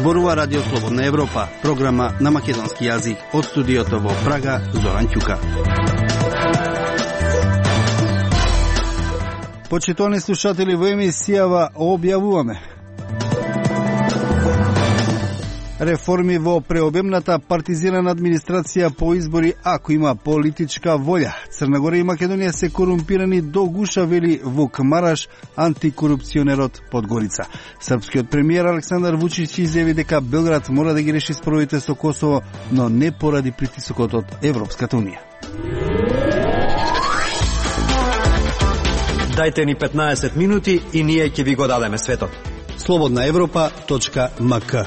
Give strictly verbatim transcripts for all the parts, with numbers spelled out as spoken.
Зборува Радио Слободна Европа, програма на македонски јазик. Од студиото во Прага, Зоран Ќука. Почитувани слушатели, во емисијава објавуваме реформи во преобемната партизирана администрација по избори ако има политичка волја. Црна Гора и Македонија се корумпирани до гуша, вели Вук Мараш, антикорупционерот Подгорица. Српскиот премиер Александар Вучич изјави дека Белград мора да ги реши споровите со Косово, но не поради притисокот од Европската унија. Дајте ни петнаесет минути и ние ќе ви го дадеме светот. слободна европа точка ем ка.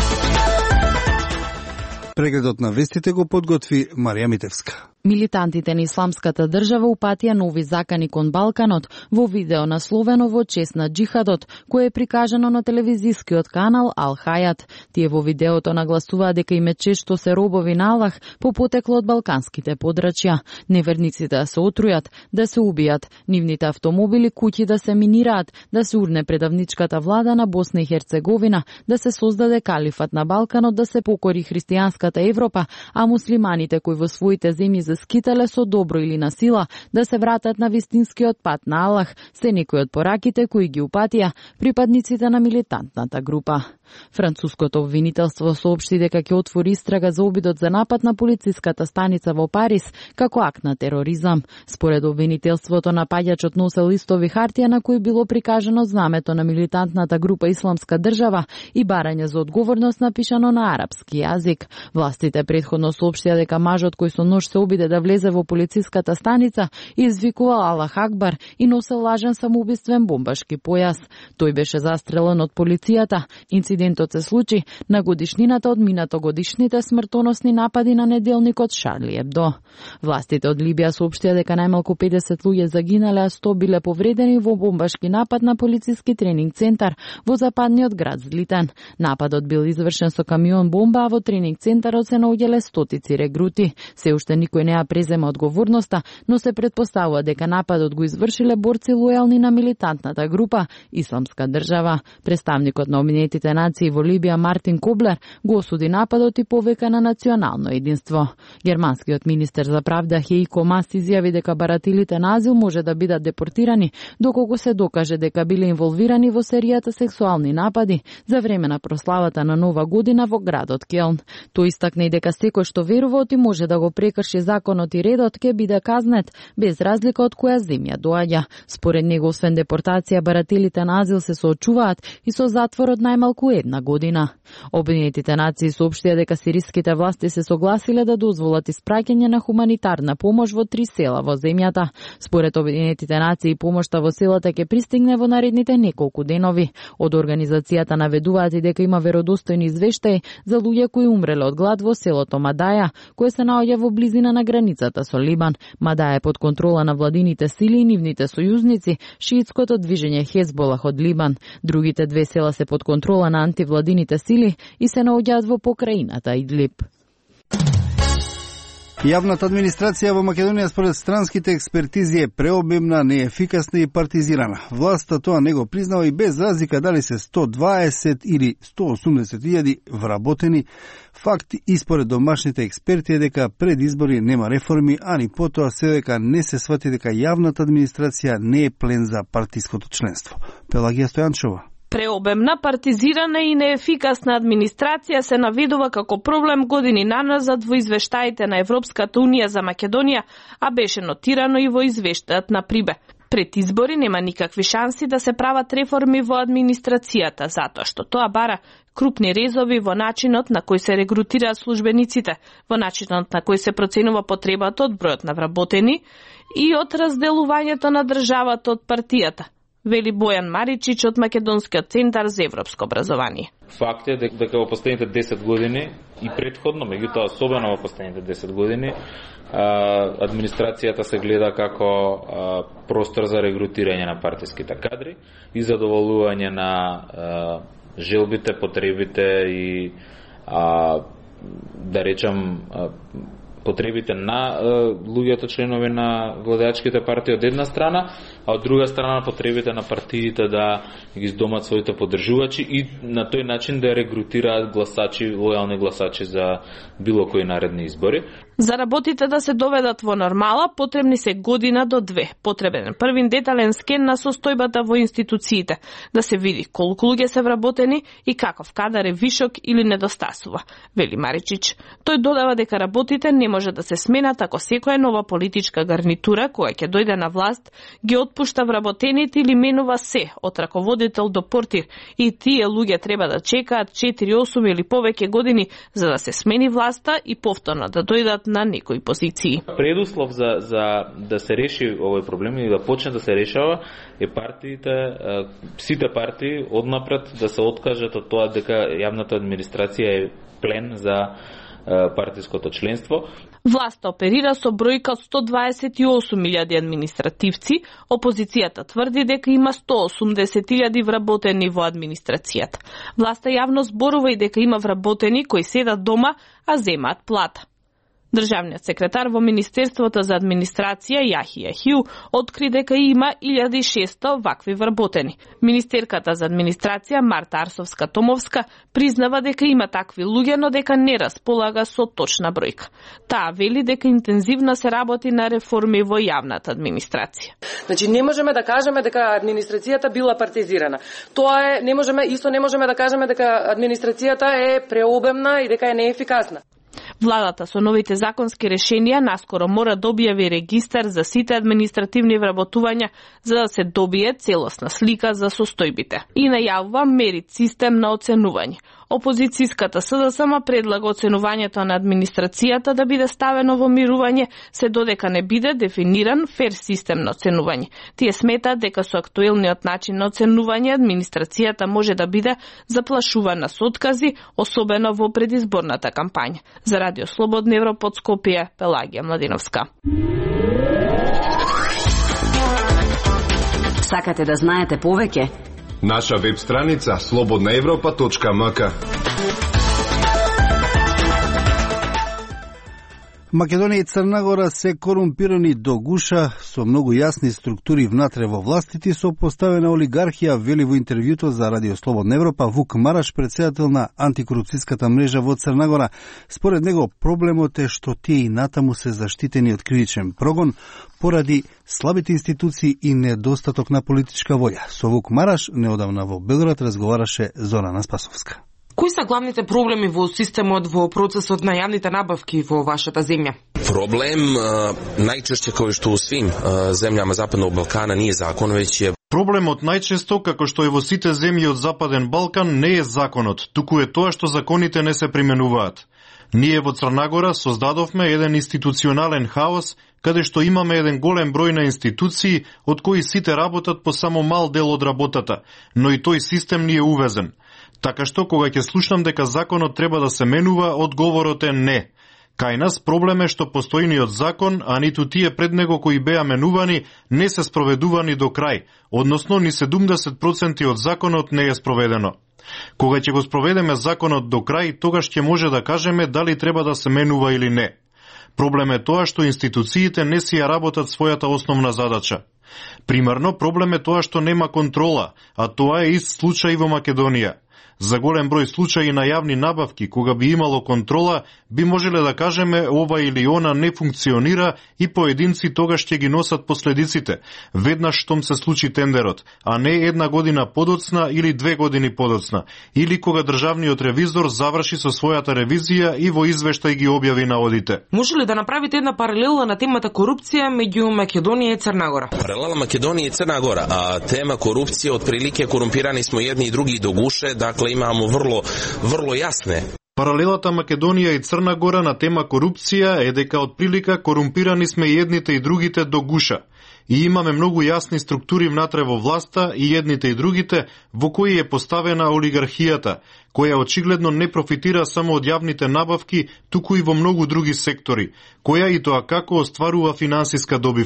Прегледот на вестите го подготви Марија Митевска. Милитантите на Исламската држава упатија нови закани кон Балканот во видео насловено во чест на джихадот, кое е прикажано на телевизискиот канал Ал Хајат. Тие во видеото нагласуваат дека име често се робови на Аллах по потекло од балканските подрачја. Неверниците да се отрујат, да се убијат, нивните автомобили, куќи да се минираат, да се урне предавничката влада на Босна и Херцеговина, да се создаде калифат на Балканот, да се покори христијанската Европа, а муслиманите кои во своите земји за скитале со добро или на сила да се вратат на вистинскиот пат на Аллах, се некои од пораките кои ги упатија припадниците на милитантната група. Француското обвинителство соопшти дека ќе отвори истрага за обидот за напад на полициската станица во Париз како акт на тероризам. Според обвинителството, напаѓачот носел листови хартија на кои било прикажано знамето на милитантната група Исламска држава и барање за одговорност напишано на арапски јазик. Властите претходно соопштија дека мажот кој со нож се обиде да влезе во полициската станица извикувал Аллах Акбар и носел лажен самоубиствен бомбашки појас. Тој беше застрелен од полицијата. Инцидентот се случи на годишнината од минатогодишните смртоносни напади на неделникот Шарли Ебдо. Властите од Либија соопштија дека најмалку педесет луѓе загинале, а сто биле повредени во бомбашки напад на полициски тренинг центар во западниот град Злитен. Нападот бил извршен со камион бомба, а во тренинг центарот се наоѓале стотици регрути. Се уште никој не ја презема одговорноста, но се претпоставува дека нападот го извршиле борци лојални на милитантната група Исламска држава. Представникот на Обединетите нации во Либија Мартин Коблер го осуди нападот и повика на национално единство. Германскиот министер за правда Хеико Мас изјави дека барателите на азил може да бидат депортирани доколку се докаже дека биле инволвирани во серијата сексуални напади за време на прославата на Нова година во градот Келн. Тој истакна и дека секој што верува и може да го прекрши законот и редот ќе биде казнет без разлика од која земја доаѓа. Според него, освен депортација, барателите на азил се соочуваат и со затвор од најмалку една година. Обединетите нации соопштија дека сириските власти се согласиле да дозволат испраќање на хуманитарна помош во три села во земјата. Според Обединетите нации, помошта во селата ќе пристигне во наредните неколку денови. Од организацијата наведуваат и дека има веродостојни извештаи за луѓе кои умреле од глад во селото Мадаја, кое се наоѓа во близина на границата со Либан. Мадаја е под контрола на владините сили и нивните сојузници, шиитското движење Хезболах од Либан. Другите две села се под контрола на антивладините сили и се наоѓаат во покраината Идлиб. Јавната администрација во Македонија според странските експертизи е преобемна, неефикасна и партизирана. Власта тоа не го признава и без разлика дали се сто дваесет или сто осумдесет илјади вработени. Факт и според домашните експерти е дека пред избори нема реформи, а ни потоа се дека не се свати дека јавната администрација не е плен за партиското членство. Пелагија Стојанчова. Преобемна, партизирана и неефикасна администрација се наведува како проблем години наназад во извештаите на Европската унија за Македонија, а беше нотирано и во извештајот на Прибе. Пред избори нема никакви шанси да се прават реформи во администрацијата, затоа што тоа бара крупни резови во начинот на кој се регрутираат службениците, во начинот на кој се проценува потребата од бројот на вработени и од разделувањето на државата од партијата, вели Бојан Маричич од Македонскиот центар за европско образование. Факт е дека во последните десет години и претходно, меѓутоа особено во последните десет години, администрацијата се гледа како простор за регрутирање на партиските кадри и задоволување на желбите, потребите и да речам потребите на луѓето членови на владеачките партии од една страна, а од друга страна потребите на партиите да ги здомат своите поддржувачи и на тој начин да регрутираат гласачи, лојални гласачи за било кои наредни избори. За работите да се доведат во нормала, потребни се година до две. Потребен е првин детален скен на состојбата во институциите, да се види колку луѓе се вработени и каков кадар е вишок или недостасува, вели Маричич. Тој додава дека работите не може да се сменат ако секоја нова политичка гарнитура која ќе дојде на власт ги отпушта вработените или менува се, од раководител до портир, и тие луѓе треба да чекаат четири, осум или повеќе години за да се смени власта и повторно да дојдат на некои позиции. Предуслов за, за да се реши овој проблем и да почне да се решава е партиите, сите партии однапред да се откажат од тоа дека јавната администрација е плен за партиското членство. Власта оперира со бројка од сто дваесет и осум илјади административци, опозицијата тврди дека има сто осумдесет илјади вработени во администрацијата. Власта јавно зборува и дека има вработени кои седат дома, а земаат плата. Државниот секретар во Министерството за администрација Јахија Хиу откри дека има илјада и шесто вакви вработени. Министерката за администрација Марта Арсовска-Томовска признава дека има такви луѓе, но дека не располага со точна бројка. Таа вели дека интензивно се работи на реформи во јавната администрација. Значи не можеме да кажеме дека администрацијата била партизирана. Тоа е, не можеме, исто не можеме да кажеме дека администрацијата е преобемна и дека е неефикасна. Владата со новите законски решенија наскоро мора да објави регистар за сите административни вработувања за да се добие целосна слика за состојбите. И најавува мерит систем на оценување. Опозицијската СДСМ предлага оценувањето на администрацијата да биде ставено во мирување, се додека не биде дефиниран фер систем на оценување. Тие сметаат дека со актуелниот начин на оценување администрацијата може да биде заплашувана со откази, особено во предизборната кампања. За Радио Слободна Европа од Скопје, Пелагија Младиновска. Сакате да знаете повеќе? Наша веб страница слободна европа точка ем ка. Македонија и Црна Гора се корумпирани до гуша со многу јасни структури внатре во властите со поставена олигархија, вели во интервјуто за Радио Слободна Европа Вук Мараш, председател на антикорупцијската мрежа во Црна Гора. Според него проблемот е што тие и натаму се заштитени од кривичен прогон поради слабите институции и недостаток на политичка волја. Со Вук Мараш неодамна во Белград разговараше Зорана Спасовска. Кои се главните проблеми во системот во процесот на јавните набавки во вашата земја? Проблем најчешće кој што у свим земјама Западnog Балкана nije закон, веќе е Проблемот најчесто, како што е во сите земји од Западен Балкан, не е законот, туку е тоа што законите не се применуваат. Ние во Црна Гора создадовме еден институционален хаос, каде што имаме еден голем број на институции, од кои сите работат по само мал дел од работата, но и тој систем ни е увезен. Така што, кога ќе слушнам дека законот треба да се менува, одговорот е не. Кај нас проблем е што постојниот закон, а ниту тие пред него кои беа менувани, не се спроведувани до крај, односно ни седумдесет проценти од законот не е спроведено. Кога ќе го спроведеме законот до крај, тогаш ќе може да кажеме дали треба да се менува или не. Проблем е тоа што институциите не си ја работат својата основна задача. Примерно, проблем е тоа што нема контрола, а тоа е ист случај во Македонија. За голем број случаи на јавни набавки, кога би имало контрола, би можеле да кажеме ова или она не функционира и поединци тогаш ќе ги носат последиците, веднаш штом се случи тендерот, а не една година подоцна или две години подоцна, или кога државниот ревизор заврши со својата ревизија и во извештај ги објави наодите. Може ли да направите една паралела на темата корупција меѓу Македонија и Црна Гора? Паралела Македонија и Црна Гора, а тема корупција отприлике корумпирани смо едни и други до гуше, дакле имамо врло, врло јасне. Паралелата Македонија и Црна Гора на тема корупција е дека од прилика корумпирани сме и едните и другите до гуша. И имаме многу јасни структури внатре во власта и едните и другите, во кои е поставена олигархијата, која очигледно не профитира само од јавните набавки, туку и во многу други сектори, која и тоа како остварува финансиска добивка.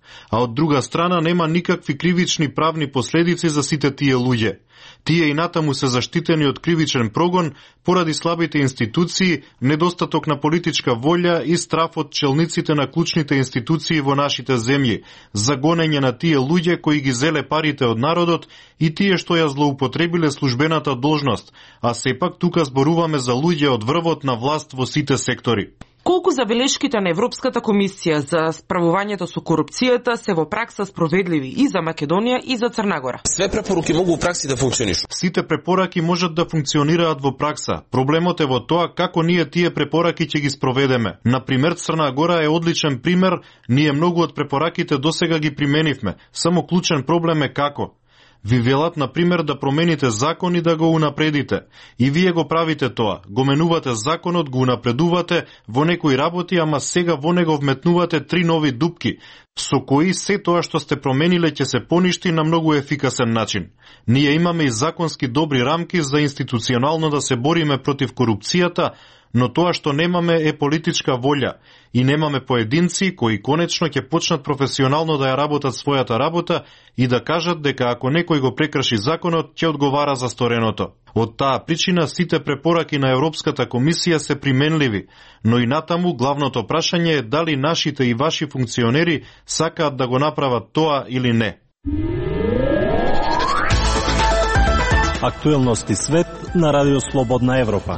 а од друга страна нема никакви кривични правни последици за сите тие луѓе. Тие и натаму се заштитени од кривичен прогон поради слабите институции, недостаток на политичка волја и страф од челниците на клучните институции во нашите земји, за гонење на тие луѓе кои ги зеле парите од народот и тие што ја злоупотребиле службената должност, а сепак тука зборуваме за луѓе од врвот на власт во сите сектори. Колку забелешките на Европската комисија за справувањето со корупцијата се во пракса спроведливи и за Македонија и за Црна Гора? Све препоруки могу во пракси да функционишу. Сите препораки можат да функционираат во пракса. Проблемот е во тоа како ние тие препораки ќе ги спроведеме. Например, Црна Гора е одличен пример, ние многу од препораките досега ги применивме. Само клучен проблем е како. Ви велат, например, да промените закон и да го унапредите. И вие го правите тоа. Го менувате законот, го унапредувате во некои работи, ама сега во него вметнувате три нови дупки, со кои се тоа што сте промениле ќе се поништи на многу ефикасен начин. Ние имаме и законски добри рамки за институционално да се бориме против корупцијата, но тоа што немаме е политичка волја и немаме поединци кои конечно ќе почнат професионално да ја работат својата работа и да кажат дека ако некој го прекрши законот, ќе одговара за стореното. Од таа причина сите препораки на Европската комисија се применливи, но и натаму главното прашање е дали нашите и ваши функционери сакаат да го направат тоа или не. Актуелности свет на Радио Слободна Европа.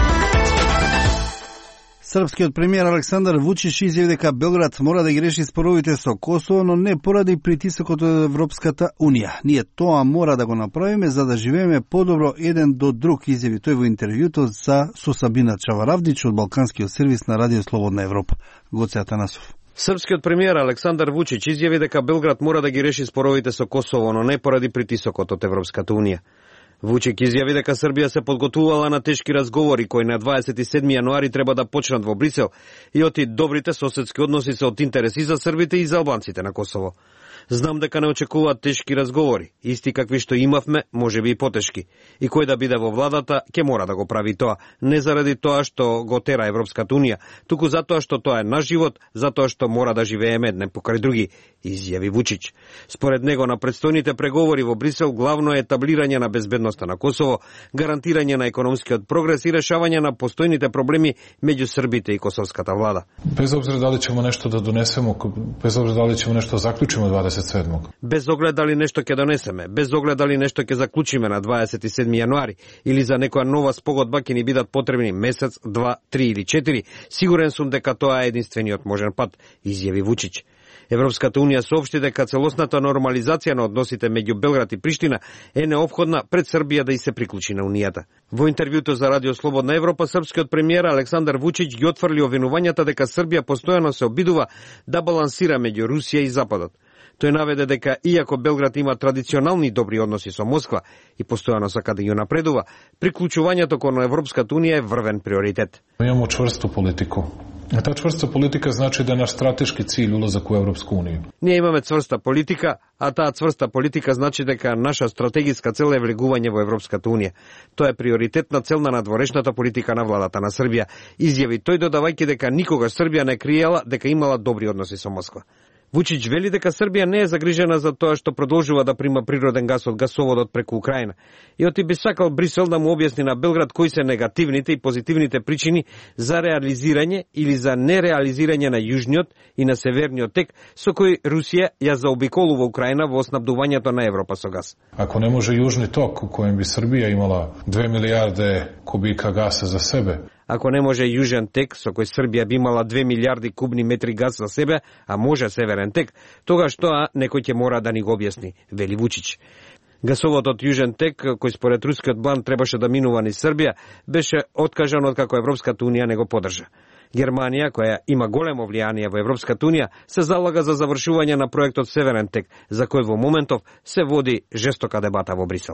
Српскиот премиер Александар Вучич изјави дека Белград мора да ги реши споровите со Косово, но не поради притисокот од Европската Унија. Ние тоа мора да го направиме за да живееме подобро еден до друг, изјави тој во интервјуто за со Сабина Чаваравдич од Балканскиот сервис на Радио Слободна Европа. Гоце Атанасов. Српскиот премиер Александар Вучич изјави дека Белград мора да ги реши споровите со Косово, но не поради притисокот од Европската Унија. Вучик изјави дека Србија се подготвувала на тешки разговори кои на дваесет и седми јануари треба да почнат во Брисел и оти добрите соседски односи се од интерес и за србите и за албанците на Косово. Знам дека не очекуваат тешки разговори, исти какви што имавме, можеби и потешки. И кој да биде во владата, ќе мора да го прави тоа, не заради тоа што го тера Европската Унија, туку затоа што тоа е наш живот, затоа што мора да живееме едне покрај други, изјави Вучич. Според него на предстојните преговори во Брисел главно е етаблирање на безбедноста на Косово, гарантирање на економскиот прогрес и решавање на постојните проблеми меѓу србите и косовската влада. Без обзира дали ćemo нешто да донесемо, без обзира дали ćemo нешто заклучиме дваесет и седмог. Без оглед дали нешто ќе донесеме, без оглед дали нешто ќе заклучиме на дваесет и седми јануари или за некоја нова спогодба ќе ни бидат потребни месец, два, три или четири, сигурен сум дека тоа е единствениот можен пат, изјави Вучич. Европската Унија соопшти дека целосната нормализација на односите меѓу Белград и Приштина е неопходна пред Србија да и се приклучи на Унијата. Во интервјуто за Радио Слободна Европа, српскиот премиер Александар Вучич ги отфрли обвинувањата дека Србија постојано се обидува да балансира меѓу Русија и Западот. Тој наведе дека иако Белград има традиционални добри односи со Москва и постојано сака да ја напредува, приклучувањето кон Европската Унија е врвен приоритет. Имamo čvrstu politiku. A ta čvrsta politika znači da je naš strateški cilj ulazak u Evropsku uniju. Ние имаме цврста политика, а таа цврста политика значи дека наша стратегиска цел е влегување во Европската Унија. Тоа е приоритетна цел на надворешната политика на владата на Србија, изјави тој додавајќи дека никогаш Србија не криела дека имала добри односи со Москва. Вучич вели дека Србија не е загрижена за тоа што продолжува да прима природен газ од гасоводот преку Украина. И оти би сакал Брисел да му објасни на Белград кои се негативните и позитивните причини за реализирање или за нереализирање на јужниот и на северниот тек со кој Русија ја заобиколува Украина во оснабдувањето на Европа со газ. Ако не може јужни ток у коjem bi Srbija imala две милијарде kubika gasa za sebe, Ако не може јужен тек, со кој Србија би имала две милијарди кубни метри газ за себе, а може северен тек, тогаш тоа некој ќе мора да ни го објасни, вели Вучич. Гасоводот Јужен тек, кој според рускиот план требаше да минува низ Србија, беше откажан откако Европската Унија не го поддржа. Германија, која има големо влијание во Европската Унија, се залага за завршување на проектот Северен тек, за кој во моментов се води жестока дебата во Брисел.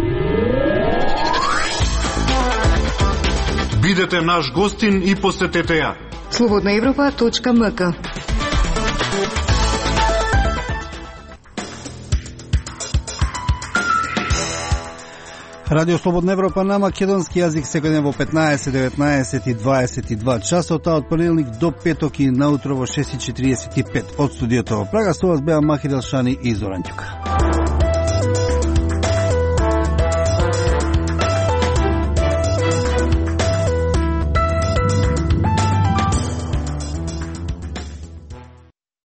Бидете наш гостин и посетете ја. слободна европа точка ем ка. Радио Слободна Европа на македонски јазик секој ден во петнаесет, деветнаесет и дваесет и два часот, од понеделник до петок и наутро во шест и четириесет и пет од студиото во Прага. Со вас беа Махи Делшани и Зоран Ѓука.